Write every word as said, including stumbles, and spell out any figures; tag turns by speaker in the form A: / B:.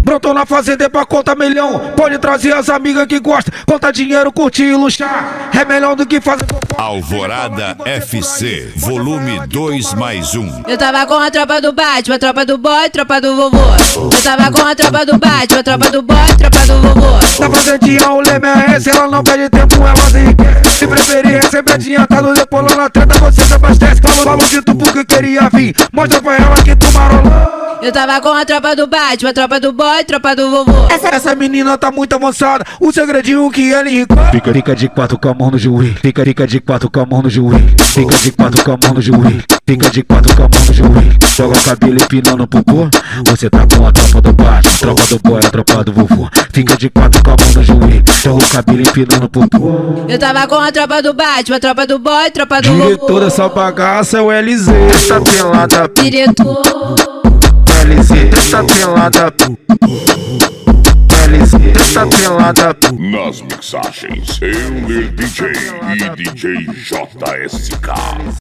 A: Brotou na fazenda é pra conta milhão. Pode trazer as amigas que gostam. Conta dinheiro, curtir e luxar. É melhor do que fazer fofoca.
B: Alvorada F C, volume dois mais um.
C: Eu tava com a tropa do Batman, tropa do boy, tropa do vovô. Eu tava com a tropa do Batman, tropa do boy, tropa do vovô.
A: Na fazendinha o leme é esse, ela não perde tempo, ela se enriquece. Se preferir é sempre adiantado, depois lá na treta você se abastece. Falou, falou de tu porque queria vir, mostra pra ela que tu marolou.
C: Eu tava com a tropa do Batman, tropa do boy, tropa do vovô.
A: Essa, essa menina tá muito avançada, o segredinho que ela enriquece. Fica, fica de quatro com a mão no joelho. Fica, fica de quatro com a mão no joelho. Fica de quatro com a mão no joelho. Fica de quatro com a mão no joelho. Joga o cabelo empinando pro popô. Você tá com a tropa do Batman, tropa do boy, a tropa do vovô. Fica de quatro com a mão no joelho. Joga o cabelo empinando pro popô.
C: Eu tava com a tropa do Batman, tropa do boy, tropa do vovô.
A: Diretor dessa bagaça é o L Z. Essa pelada,
C: Diretor
A: L Z, essa pelada, L Z, essa pelada.
B: Nas mixagens, Euler D J e D J J S K.